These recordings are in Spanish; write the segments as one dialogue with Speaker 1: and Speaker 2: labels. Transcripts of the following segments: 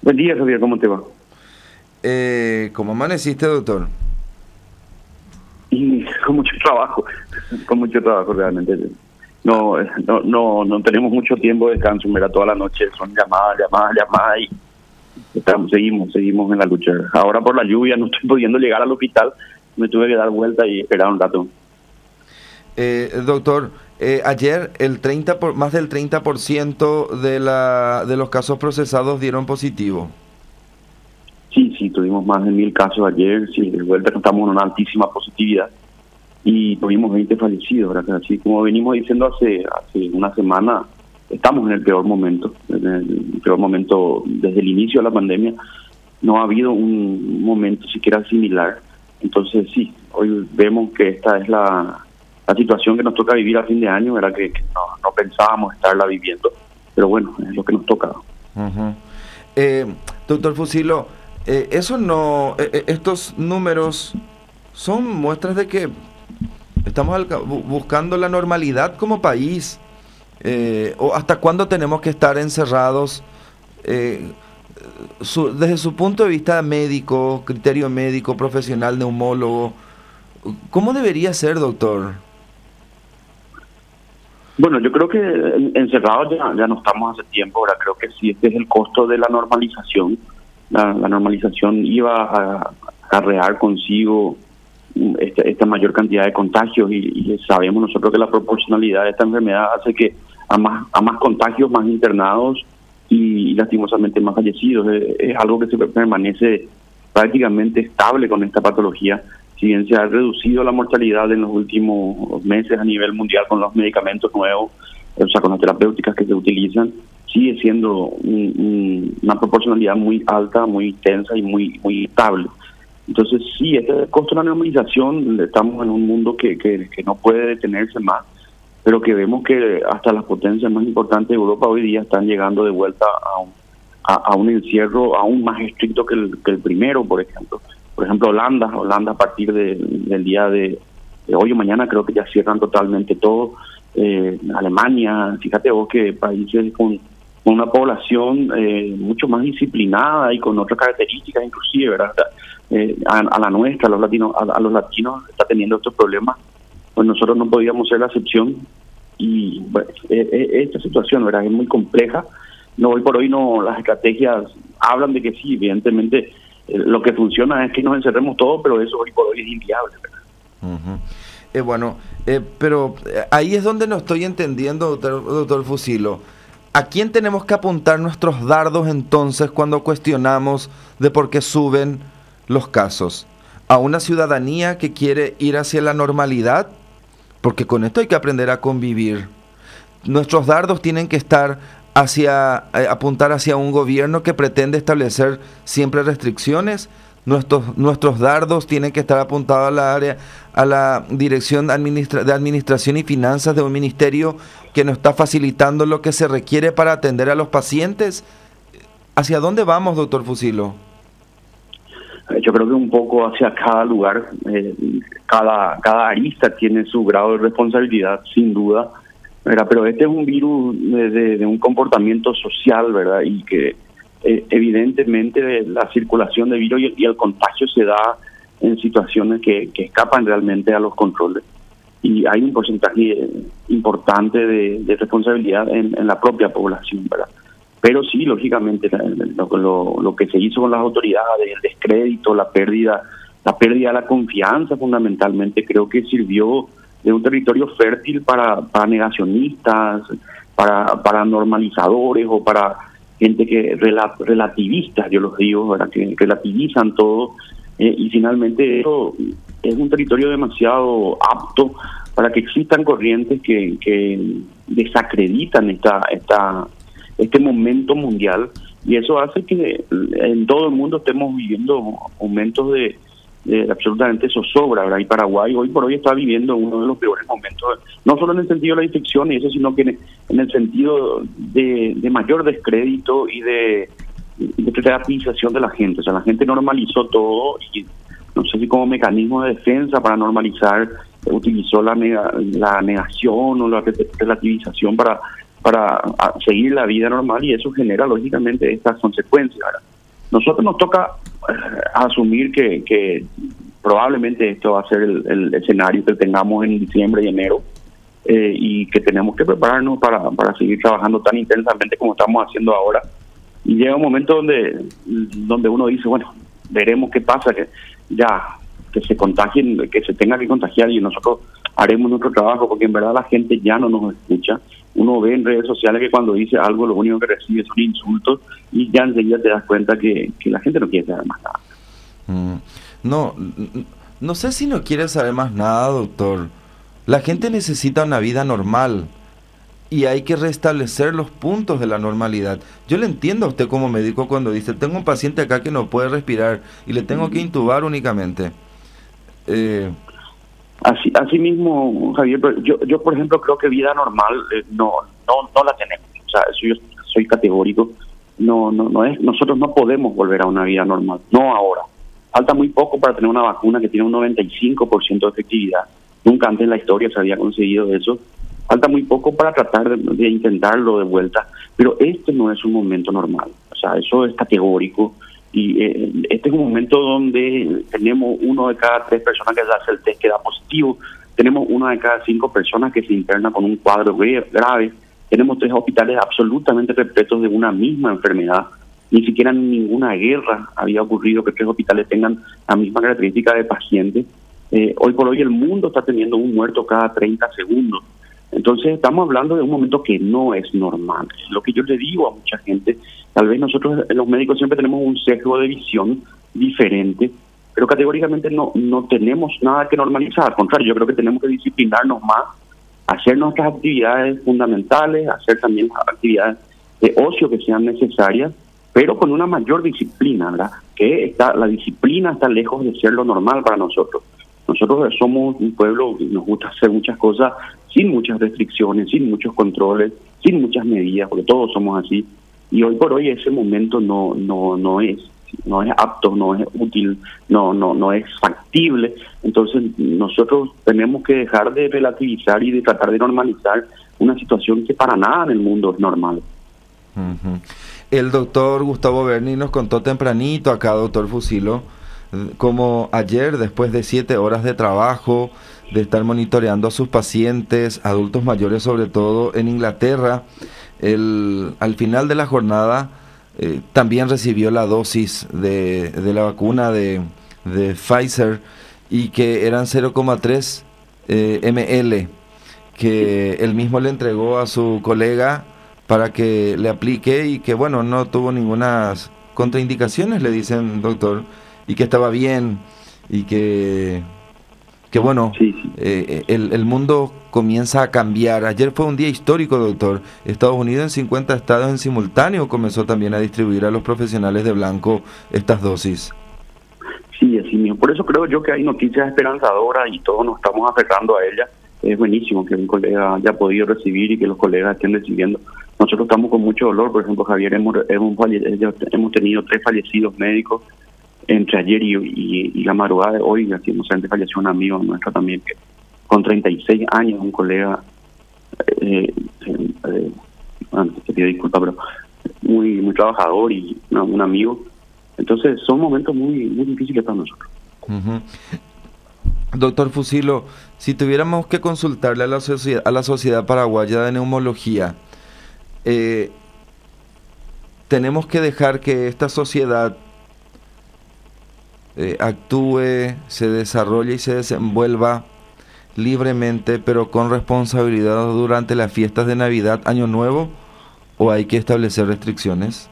Speaker 1: Buen día, Javier, ¿cómo te va?
Speaker 2: ¿Cómo amaneciste, doctor?
Speaker 1: Y con mucho trabajo realmente. No tenemos mucho tiempo de descanso, mira, toda la noche son llamadas y seguimos en la lucha. Ahora por la lluvia no estoy pudiendo llegar al hospital, me tuve que dar vuelta y esperar un rato.
Speaker 2: Doctor, ayer más del 30% de los casos procesados dieron positivo.
Speaker 1: Sí, tuvimos más de 1.000 casos ayer, sí, de vuelta estamos en una altísima positividad y tuvimos 20 fallecidos, ¿verdad? Así como venimos diciendo hace una semana, estamos en el peor momento desde el inicio de la pandemia. No ha habido un momento siquiera similar. Entonces sí, hoy vemos que esta es la situación que nos toca vivir a fin de año, ¿verdad? Que no pensábamos estarla viviendo, pero bueno, es lo que nos toca.
Speaker 2: Uh-huh. Doctor Fusilo, estos números son muestras de que estamos buscando la normalidad como país, o hasta cuándo tenemos que estar encerrados, desde su punto de vista médico, criterio médico, profesional, neumólogo, ¿cómo debería ser, doctor?
Speaker 1: Bueno, yo creo que encerrados ya no estamos hace tiempo. Ahora creo que sí, este es el costo de la normalización. La normalización iba a acarrear consigo esta mayor cantidad de contagios y sabemos nosotros que la proporcionalidad de esta enfermedad hace que a más contagios, más internados y lastimosamente más fallecidos. Es algo que se permanece prácticamente estable con esta patología. Si bien se ha reducido la mortalidad en los últimos meses a nivel mundial con los medicamentos nuevos, o sea, con las terapéuticas que se utilizan, sigue siendo una proporcionalidad muy alta, muy intensa y muy estable. Entonces, sí, este es el costo de la normalización. Estamos en un mundo que no puede detenerse más, pero que vemos que hasta las potencias más importantes de Europa hoy día están llegando de vuelta a un encierro aún más estricto que el primero, por ejemplo. Por ejemplo, Holanda a partir del día de hoy o mañana creo que ya cierran totalmente todo. Alemania, fíjate vos que países con una población mucho más disciplinada y con otras características inclusive, ¿verdad? A la nuestra, a los latinos está teniendo estos problemas, pues nosotros no podíamos ser la excepción. Y bueno, esta situación, ¿verdad?, es muy compleja. No, hoy por hoy no, las estrategias hablan de que sí, evidentemente lo que funciona es que nos encerremos todos, pero eso hoy por hoy es inviable, ¿verdad?
Speaker 2: Pero ahí es donde no estoy entendiendo, doctor Fusilo. ¿A quién tenemos que apuntar nuestros dardos entonces cuando cuestionamos de por qué suben los casos? ¿A una ciudadanía que quiere ir hacia la normalidad? Porque con esto hay que aprender a convivir. Nuestros dardos tienen que estar apuntar hacia un gobierno que pretende establecer siempre restricciones. Nuestros dardos tienen que estar apuntados a la dirección de administración y finanzas de un ministerio que no está facilitando lo que se requiere para atender a los pacientes. ¿Hacia dónde vamos, doctor Fusilo?
Speaker 1: Yo creo que un poco hacia cada lugar, cada arista tiene su grado de responsabilidad, sin duda, ¿verdad? Pero este es un virus de un comportamiento social, ¿verdad? Y que evidentemente la circulación de virus y el contagio se da en situaciones que escapan realmente a los controles. Y hay un porcentaje importante de responsabilidad en la propia población, ¿verdad? Pero sí, lógicamente, lo que se hizo con las autoridades, el descrédito, la pérdida de la confianza, fundamentalmente, creo que sirvió de un territorio fértil para negacionistas, para normalizadores o para gente que relativistas, yo los digo, ¿verdad?, que relativizan todo, y finalmente eso es un territorio demasiado apto para que existan corrientes que desacreditan este momento mundial, y eso hace que en todo el mundo estemos viviendo aumentos de absolutamente zozobra, ¿verdad? Y Paraguay hoy por hoy está viviendo uno de los peores momentos, no solo en el sentido de la infección y eso, sino que en el sentido de mayor descrédito y de relativización de la gente. O sea, la gente normalizó todo y no sé si como mecanismo de defensa para normalizar utilizó la negación o la relativización para seguir la vida normal, y eso genera lógicamente estas consecuencias. Ahora, nosotros nos toca asumir que probablemente esto va a ser el escenario que tengamos en diciembre y enero, y que tenemos que prepararnos para seguir trabajando tan intensamente como estamos haciendo ahora. Y llega un momento donde uno dice, bueno, veremos qué pasa, que se contagien, que se tenga que contagiar, y nosotros haremos nuestro trabajo, porque en verdad la gente ya no nos escucha. Uno ve en redes sociales que cuando dice algo lo único que recibe son insultos, y ya enseguida te das cuenta que la gente no quiere saber más nada.
Speaker 2: No sé si no quiere saber más nada, doctor. La gente necesita una vida normal y hay que restablecer los puntos de la normalidad. Yo le entiendo a usted como médico cuando dice, tengo un paciente acá que no puede respirar y le tengo que intubar únicamente.
Speaker 1: Así mismo, Javier, pero yo por ejemplo creo que vida normal no la tenemos. O sea, eso yo soy categórico. No es, nosotros no podemos volver a una vida normal, no ahora. Falta muy poco para tener una vacuna que tiene un 95% de efectividad. Nunca antes en la historia se había conseguido eso. Falta muy poco para tratar de intentarlo de vuelta, pero este no es un momento normal. O sea, eso es categórico, y este es un momento donde tenemos 1 de cada 3 personas que se hace el test que da positivo, tenemos 1 de cada 5 personas que se interna con un cuadro grave, tenemos 3 hospitales absolutamente repletos de una misma enfermedad. Ni siquiera en ninguna guerra había ocurrido que 3 hospitales tengan la misma característica de pacientes. Hoy por hoy el mundo está teniendo un muerto cada 30 segundos. Entonces estamos hablando de un momento que no es normal. Lo que yo le digo a mucha gente, tal vez nosotros los médicos siempre tenemos un sesgo de visión diferente, pero categóricamente no tenemos nada que normalizar. Al contrario, yo creo que tenemos que disciplinarnos más, hacer nuestras actividades fundamentales, hacer también las actividades de ocio que sean necesarias, pero con una mayor disciplina, ¿verdad? La disciplina está lejos de ser lo normal para nosotros. Nosotros somos un pueblo que nos gusta hacer muchas cosas sin muchas restricciones, sin muchos controles, sin muchas medidas, porque todos somos así. Y hoy por hoy ese momento no es apto, no es útil, no es factible. Entonces nosotros tenemos que dejar de relativizar y de tratar de normalizar una situación que para nada en el mundo es normal.
Speaker 2: Uh-huh. El doctor Gustavo Berni nos contó tempranito acá, doctor Fusilo, como ayer, después de 7 horas de trabajo, de estar monitoreando a sus pacientes, adultos mayores sobre todo, en Inglaterra, al final de la jornada también recibió la dosis de la vacuna de Pfizer, y que eran 0,3 ml, que él mismo le entregó a su colega para que le aplique, y que bueno, no tuvo ninguna contraindicaciones, le dicen, doctor, y que estaba bien, y que bueno, sí. El mundo comienza a cambiar. Ayer fue un día histórico, doctor. Estados Unidos en 50 estados en simultáneo comenzó también a distribuir a los profesionales de blanco estas dosis.
Speaker 1: Sí, así mismo. Por eso creo yo que hay noticias esperanzadoras y todos nos estamos aferrando a ellas. Es buenísimo que un colega haya podido recibir y que los colegas estén recibiendo. Nosotros estamos con mucho dolor. Por ejemplo, Javier, hemos tenido 3 fallecidos médicos entre ayer y la madrugada de hoy. Así, no sé, antes falleció un amigo nuestro también, que con 36 años, un colega, te pido disculpas, pero muy trabajador y un amigo. Entonces son momentos muy difíciles para nosotros.
Speaker 2: Uh-huh. Doctor Fusilo, si tuviéramos que consultarle a la Sociedad Paraguaya de Neumología, tenemos que dejar que esta sociedad actúe, se desarrolle y se desenvuelva libremente, pero con responsabilidad durante las fiestas de Navidad, Año Nuevo, ¿o hay que establecer restricciones?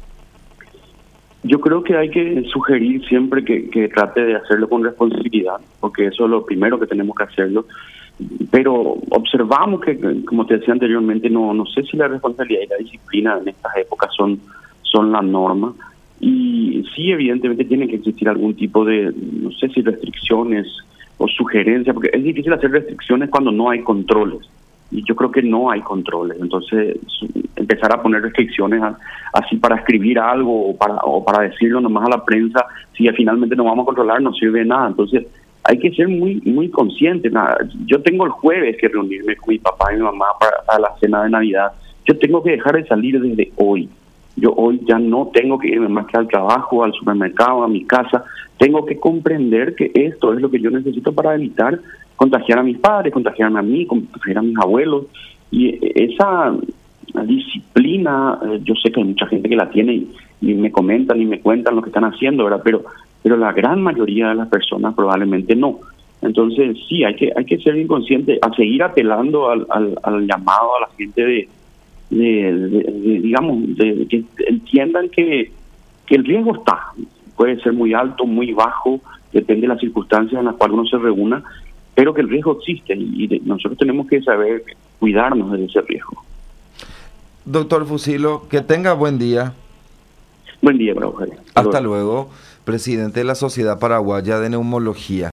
Speaker 1: Yo creo que hay que sugerir siempre que trate de hacerlo con responsabilidad, porque eso es lo primero que tenemos que hacerlo. Pero observamos que, como te decía anteriormente, no sé si la responsabilidad y la disciplina en estas épocas son la norma. Y sí, evidentemente tiene que existir algún tipo de, no sé si restricciones o sugerencias, porque es difícil hacer restricciones cuando no hay controles. Y yo creo que no hay controles. Entonces, empezar a poner restricciones así para escribir algo o para decirlo nomás a la prensa, si finalmente no vamos a controlar, no sirve de nada. Entonces, hay que ser muy conscientes. Yo tengo el jueves que reunirme con mi papá y mi mamá para la cena de Navidad, yo tengo que dejar de salir desde hoy. Yo hoy ya no tengo que irme más que al trabajo, al supermercado, a mi casa. Tengo que comprender que esto es lo que yo necesito para evitar contagiar a mis padres, contagiarme a mí, contagiar a mis abuelos. Y esa disciplina, yo sé que hay mucha gente que la tiene y me comentan y me cuentan lo que están haciendo, ¿verdad? Pero la gran mayoría de las personas probablemente no. Entonces sí, hay que ser inconsciente, a seguir apelando al llamado a la gente de que entiendan que el riesgo está, puede ser muy alto, muy bajo, depende de las circunstancias en las cuales uno se reúna, pero que el riesgo existe y nosotros tenemos que saber cuidarnos de ese riesgo.
Speaker 2: Doctor Fusilo, que tenga buen día.
Speaker 1: Buen día, Rogelio.
Speaker 2: Hasta luego, presidente de la Sociedad Paraguaya de Neumología.